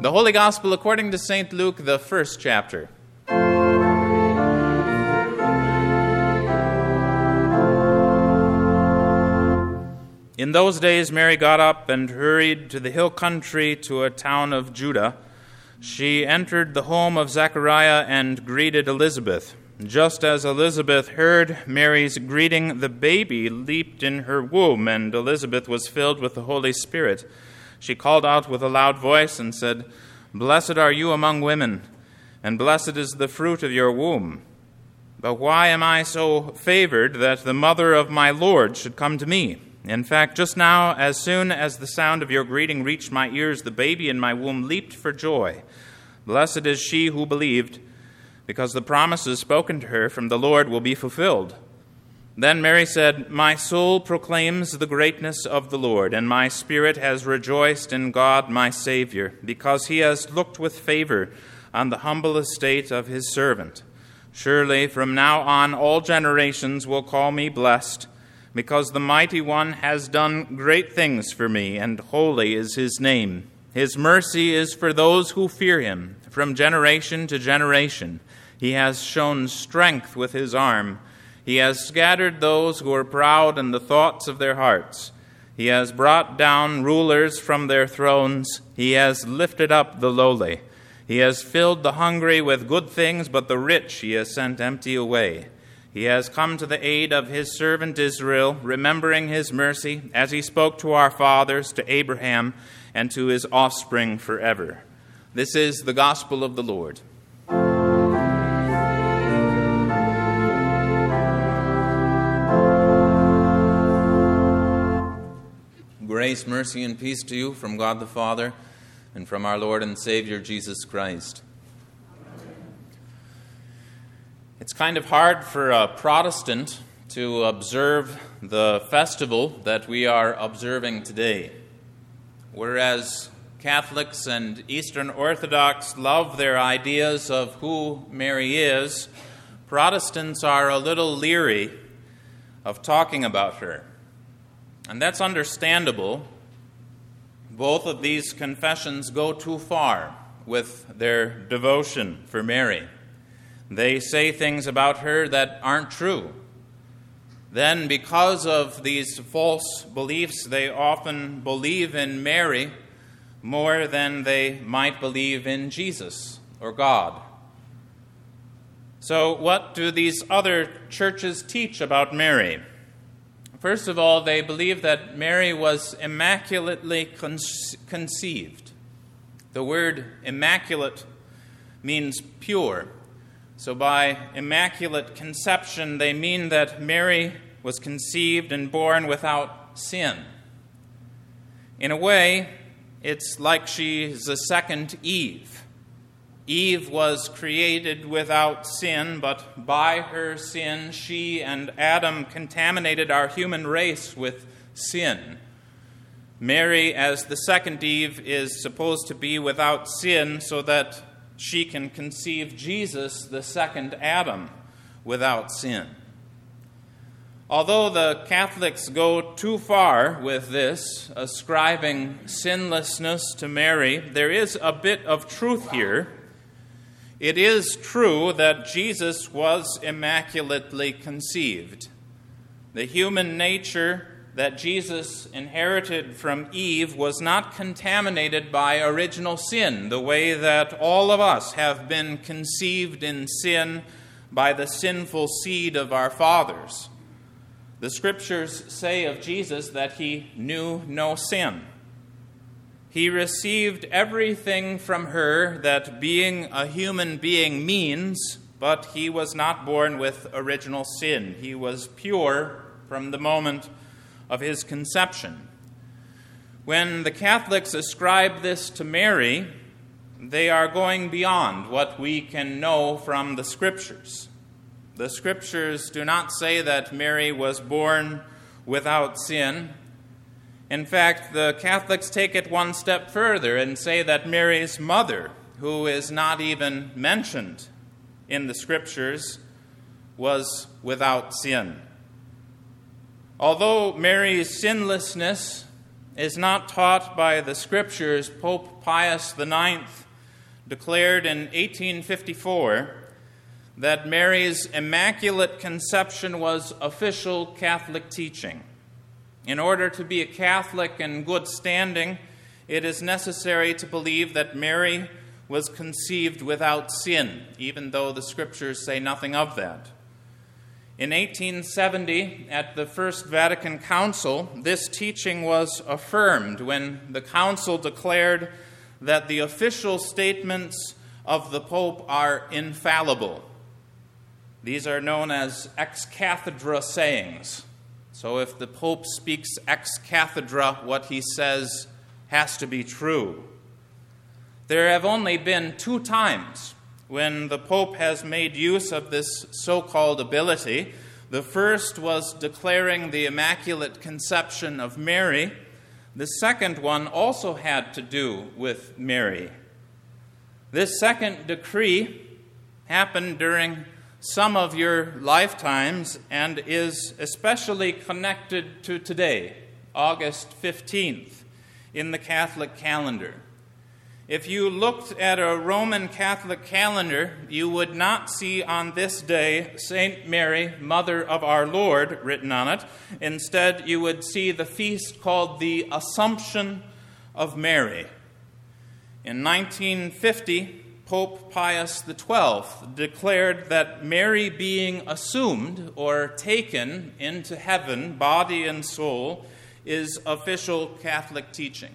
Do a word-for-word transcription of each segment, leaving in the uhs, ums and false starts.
The Holy Gospel according to Saint Luke, the first chapter. In those days Mary got up and hurried to the hill country to a town of Judah. She entered the home of Zechariah and greeted Elizabeth. Just as Elizabeth heard Mary's greeting, the baby leaped in her womb, and Elizabeth was filled with the Holy Spirit. She called out with a loud voice and said, "Blessed are you among women, and blessed is the fruit of your womb. But why am I so favored that the mother of my Lord should come to me? In fact, just now, as soon as the sound of your greeting reached my ears, the baby in my womb leaped for joy. Blessed is she who believed, because the promises spoken to her from the Lord will be fulfilled." Then Mary said, "My soul proclaims the greatness of the Lord, and my spirit has rejoiced in God my Savior, because he has looked with favor on the humble estate of his servant. Surely from now on all generations will call me blessed, because the Mighty One has done great things for me, and holy is his name. His mercy is for those who fear him, from generation to generation. He has shown strength with his arm. He has scattered those who are proud in the thoughts of their hearts. He has brought down rulers from their thrones. He has lifted up the lowly. He has filled the hungry with good things, but the rich he has sent empty away. He has come to the aid of his servant Israel, remembering his mercy, as he spoke to our fathers, to Abraham, and to his offspring forever." This is the gospel of the Lord. Grace, mercy, and peace to you from God the Father and from our Lord and Savior Jesus Christ. It's kind of hard for a Protestant to observe the festival that we are observing today. Whereas Catholics and Eastern Orthodox love their ideas of who Mary is, Protestants are a little leery of talking about her. And that's understandable. Both of these confessions go too far with their devotion for Mary. They say things about her that aren't true. Then, because of these false beliefs, they often believe in Mary more than they might believe in Jesus or God. So, what do these other churches teach about Mary? First of all, they believe that Mary was immaculately conceived. The word immaculate means pure. So by immaculate conception, they mean that Mary was conceived and born without sin. In a way, it's like she's a second Eve. Eve was created without sin, but by her sin, she and Adam contaminated our human race with sin. Mary, as the second Eve, is supposed to be without sin so that she can conceive Jesus, the second Adam, without sin. Although the Catholics go too far with this, ascribing sinlessness to Mary, there is a bit of truth here. It is true that Jesus was immaculately conceived. The human nature that Jesus inherited from Eve was not contaminated by original sin, the way that all of us have been conceived in sin by the sinful seed of our fathers. The Scriptures say of Jesus that he knew no sin. He received everything from her that being a human being means, but he was not born with original sin. He was pure from the moment of his conception. When the Catholics ascribe this to Mary, they are going beyond what we can know from the Scriptures. The Scriptures do not say that Mary was born without sin. In fact, the Catholics take it one step further and say that Mary's mother, who is not even mentioned in the Scriptures, was without sin. Although Mary's sinlessness is not taught by the Scriptures, Pope Pius the Ninth declared in eighteen fifty-four that Mary's Immaculate Conception was official Catholic teaching. In order to be a Catholic in good standing, it is necessary to believe that Mary was conceived without sin, even though the Scriptures say nothing of that. In eighteen seventy, at the First Vatican Council, this teaching was affirmed when the Council declared that the official statements of the Pope are infallible. These are known as ex cathedra sayings. So if the Pope speaks ex cathedra, what he says has to be true. There have only been two times when the Pope has made use of this so-called ability. The first was declaring the Immaculate Conception of Mary. The second one also had to do with Mary. This second decree happened during some of your lifetimes and is especially connected to today, August fifteenth, in the Catholic calendar. If you looked at a Roman Catholic calendar, you would not see on this day Saint Mary, Mother of our Lord, written on it. Instead, you would see the feast called the Assumption of Mary. In nineteen fifty, Pope Pius the Twelfth declared that Mary being assumed or taken into heaven, body and soul, is official Catholic teaching.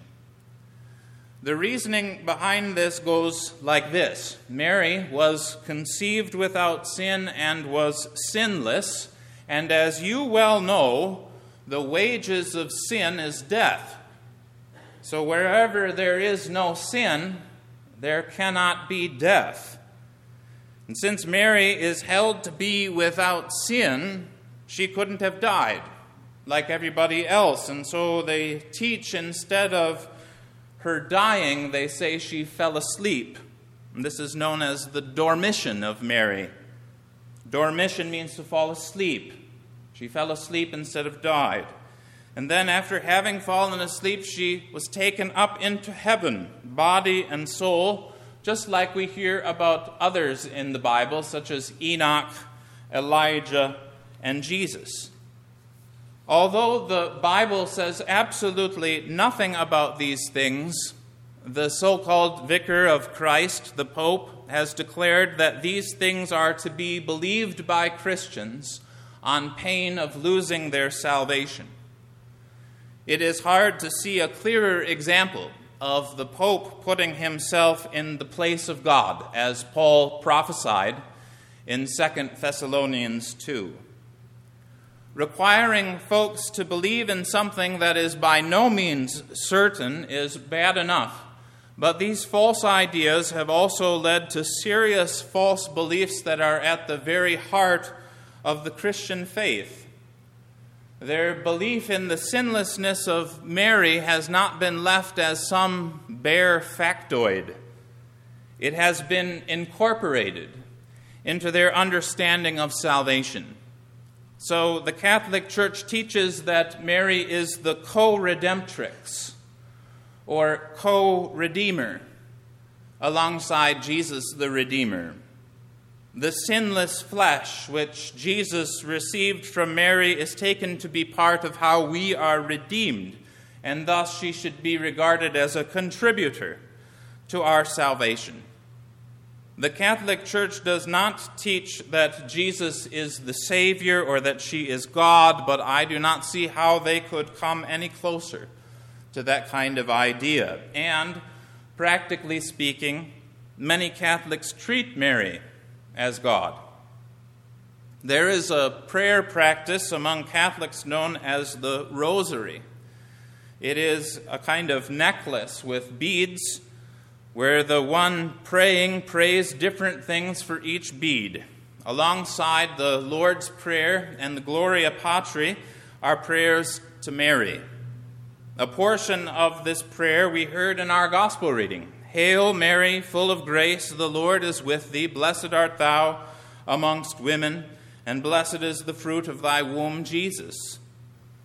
The reasoning behind this goes like this. Mary was conceived without sin and was sinless, and as you well know, the wages of sin is death. So wherever there is no sin, there cannot be death. And since Mary is held to be without sin, she couldn't have died like everybody else. And so they teach, instead of her dying, they say she fell asleep. And this is known as the dormition of Mary. Dormition means to fall asleep. She fell asleep instead of died. And then after having fallen asleep, she was taken up into heaven, body and soul, just like we hear about others in the Bible, such as Enoch, Elijah, and Jesus. Although the Bible says absolutely nothing about these things, the so-called Vicar of Christ, the Pope, has declared that these things are to be believed by Christians on pain of losing their salvation. It is hard to see a clearer example of the Pope putting himself in the place of God, as Paul prophesied in Second Thessalonians two. Requiring folks to believe in something that is by no means certain is bad enough, but these false ideas have also led to serious false beliefs that are at the very heart of the Christian faith. Their belief in the sinlessness of Mary has not been left as some bare factoid. It has been incorporated into their understanding of salvation. So the Catholic Church teaches that Mary is the co-redemptrix, or co-redeemer, alongside Jesus the Redeemer. The sinless flesh which Jesus received from Mary is taken to be part of how we are redeemed, and thus she should be regarded as a contributor to our salvation. The Catholic Church does not teach that Jesus is the Savior or that she is God, but I do not see how they could come any closer to that kind of idea. And, practically speaking, many Catholics treat Mary as God. There is a prayer practice among Catholics known as the Rosary. It is a kind of necklace with beads where the one praying prays different things for each bead. Alongside the Lord's Prayer and the Gloria Patri are prayers to Mary. A portion of this prayer we heard in our gospel reading. Hail Mary, full of grace, the Lord is with thee. Blessed art thou amongst women, and blessed is the fruit of thy womb, Jesus.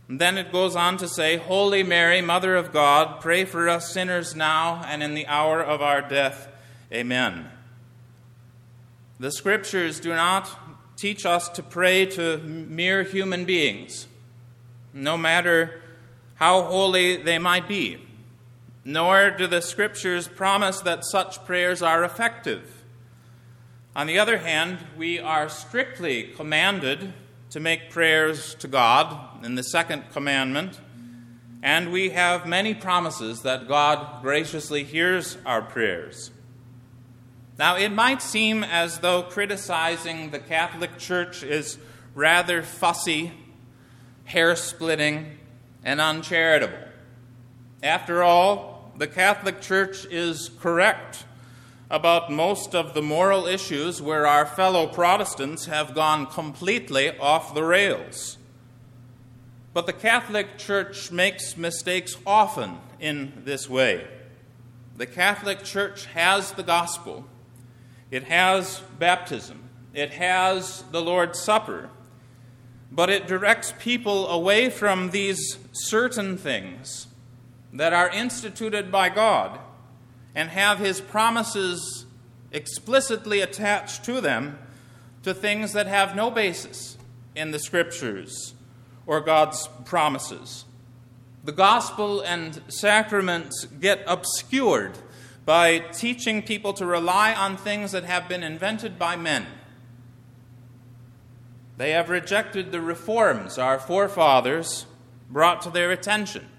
And then it goes on to say, Holy Mary, Mother of God, pray for us sinners now and in the hour of our death. Amen. The Scriptures do not teach us to pray to mere human beings, no matter how holy they might be. Nor do the Scriptures promise that such prayers are effective. On the other hand, we are strictly commanded to make prayers to God in the second commandment, and we have many promises that God graciously hears our prayers. Now, it might seem as though criticizing the Catholic Church is rather fussy, hair-splitting, and uncharitable. After all, the Catholic Church is correct about most of the moral issues where our fellow Protestants have gone completely off the rails. But the Catholic Church makes mistakes often in this way. The Catholic Church has the gospel. It has baptism. It has the Lord's Supper. But it directs people away from these certain things that are instituted by God and have His promises explicitly attached to them, to things that have no basis in the Scriptures or God's promises. The gospel and sacraments get obscured by teaching people to rely on things that have been invented by men. They have rejected the reforms our forefathers brought to their attention.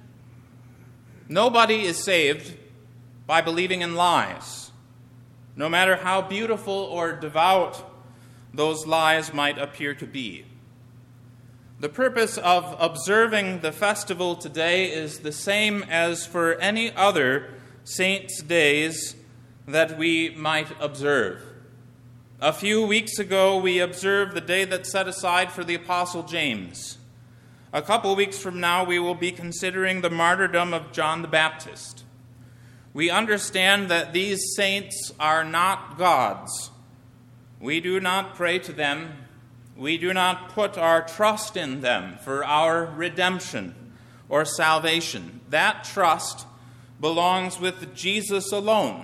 Nobody is saved by believing in lies, no matter how beautiful or devout those lies might appear to be. The purpose of observing the festival today is the same as for any other saints' days that we might observe. A few weeks ago, we observed the day that's set aside for the Apostle James. A couple weeks from now, we will be considering the martyrdom of John the Baptist. We understand that these saints are not gods. We do not pray to them. We do not put our trust in them for our redemption or salvation. That trust belongs with Jesus alone.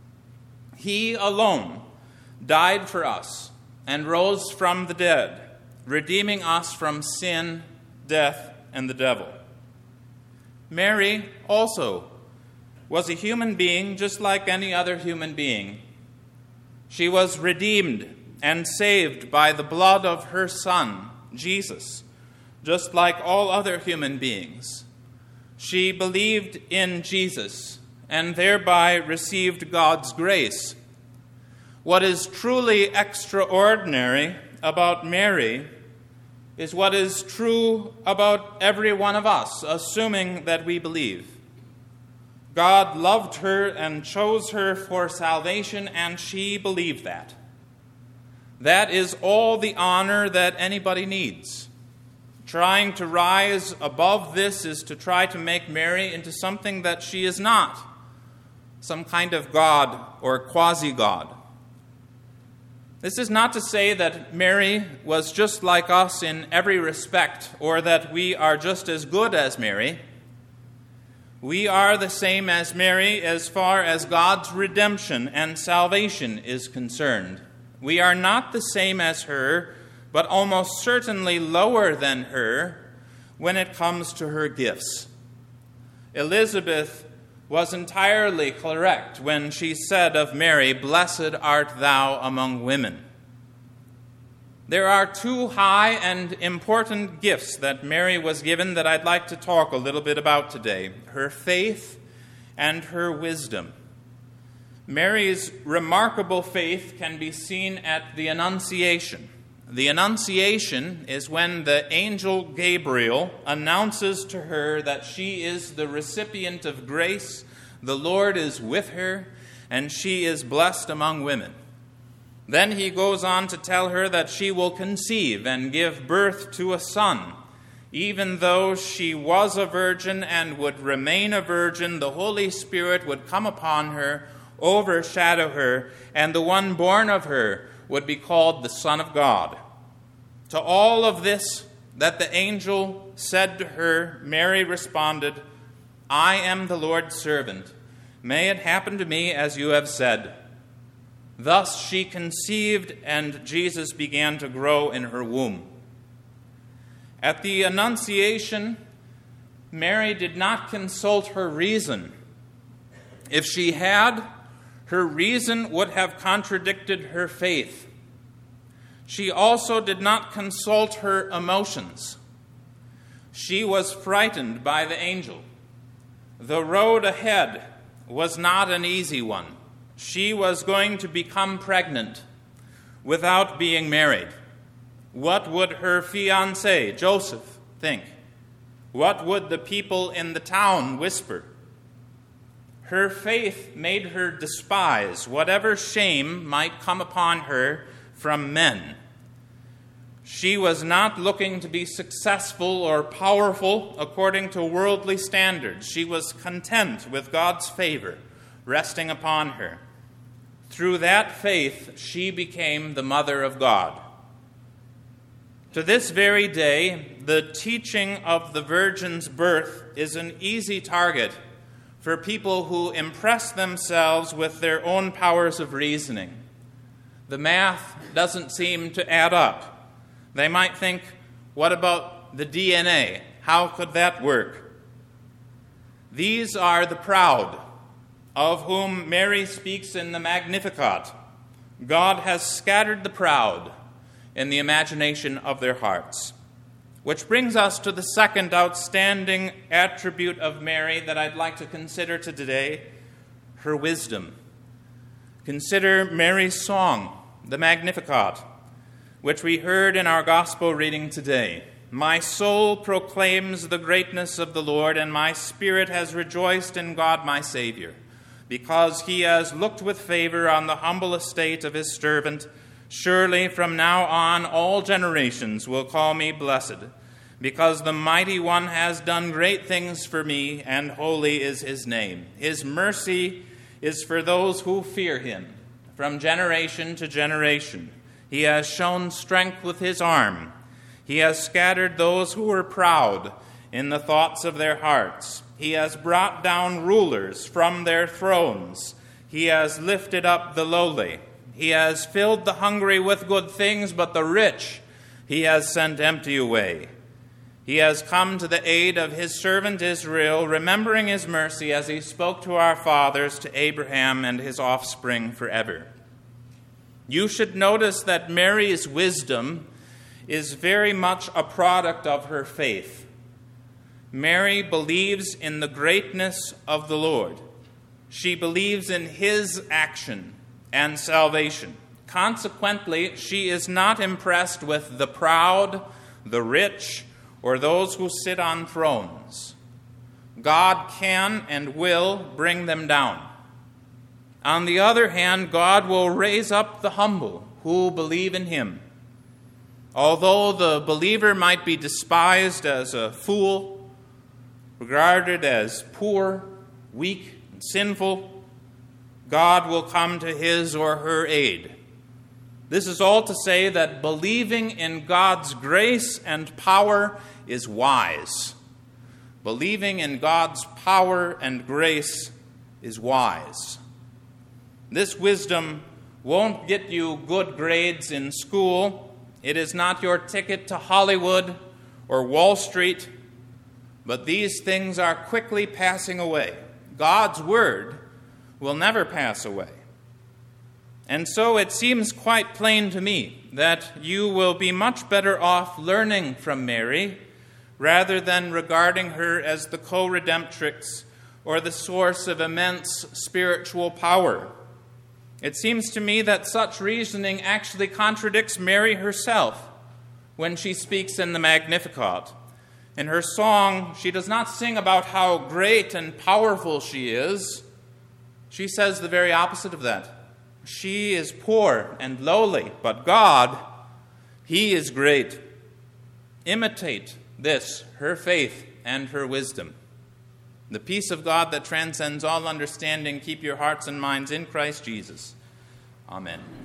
He alone died for us and rose from the dead, redeeming us from sin, death, and the devil. Mary also was a human being just like any other human being. She was redeemed and saved by the blood of her Son, Jesus, just like all other human beings. She believed in Jesus and thereby received God's grace. What is truly extraordinary about Mary is what is true about every one of us, assuming that we believe. God loved her and chose her for salvation, and she believed that. That is all the honor that anybody needs. Trying to rise above this is to try to make Mary into something that she is not, some kind of God or quasi-God. This is not to say that Mary was just like us in every respect, or that we are just as good as Mary. We are the same as Mary as far as God's redemption and salvation is concerned. We are not the same as her, but almost certainly lower than her when it comes to her gifts. Elizabeth was entirely correct when she said of Mary, "Blessed art thou among women." There are two high and important gifts that Mary was given that I'd like to talk a little bit about today: her faith and her wisdom. Mary's remarkable faith can be seen at the Annunciation. The Annunciation is when the angel Gabriel announces to her that she is the recipient of grace, the Lord is with her, and she is blessed among women. Then he goes on to tell her that she will conceive and give birth to a son. Even though she was a virgin and would remain a virgin, the Holy Spirit would come upon her, overshadow her, and the one born of her would be called the Son of God. To all of this, that the angel said to her, Mary responded, I am the Lord's servant. May it happen to me as you have said. Thus she conceived, and Jesus began to grow in her womb. At the Annunciation, Mary did not consult her reason. If she had, her reason would have contradicted her faith. She also did not consult her emotions. She was frightened by the angel. The road ahead was not an easy one. She was going to become pregnant without being married. What would her fiancé, Joseph, think? What would the people in the town whisper? Her faith made her despise whatever shame might come upon her from men. She was not looking to be successful or powerful according to worldly standards. She was content with God's favor resting upon her. Through that faith, she became the mother of God. To this very day, the teaching of the Virgin's birth is an easy target for people who impress themselves with their own powers of reasoning. The math doesn't seem to add up. They might think, what about the D N A? How could that work? These are the proud, of whom Mary speaks in the Magnificat. God has scattered the proud in the imagination of their hearts. Which brings us to the second outstanding attribute of Mary that I'd like to consider today, her wisdom. Consider Mary's song, the Magnificat, which we heard in our gospel reading today. My soul proclaims the greatness of the Lord, and my spirit has rejoiced in God my Savior, because he has looked with favor on the humble estate of his servant. Surely from now on all generations will call me blessed, because the Mighty One has done great things for me, and holy is his name. His mercy is for those who fear him, from generation to generation. He has shown strength with his arm. He has scattered those who were proud in the thoughts of their hearts. He has brought down rulers from their thrones. He has lifted up the lowly. He has filled the hungry with good things, but the rich he has sent empty away. He has come to the aid of his servant Israel, remembering his mercy as he spoke to our fathers, to Abraham and his offspring forever. You should notice that Mary's wisdom is very much a product of her faith. Mary believes in the greatness of the Lord. She believes in his action and salvation. Consequently, she is not impressed with the proud, the rich, or those who sit on thrones. God can and will bring them down. On the other hand, God will raise up the humble who believe in him. Although the believer might be despised as a fool, regarded as poor, weak, and sinful, God will come to his or her aid. This is all to say that believing in God's grace and power is wise. Believing in God's power and grace is wise. This wisdom won't get you good grades in school. It is not your ticket to Hollywood or Wall Street, but these things are quickly passing away. God's word will never pass away. And so it seems quite plain to me that you will be much better off learning from Mary rather than regarding her as the co-redemptrix or the source of immense spiritual power. It seems to me that such reasoning actually contradicts Mary herself when she speaks in the Magnificat. In her song, she does not sing about how great and powerful she is. She says the very opposite of that. She is poor and lowly, but God, he is great. Imitate this, her faith and her wisdom. The peace of God that transcends all understanding, keep your hearts and minds in Christ Jesus. Amen.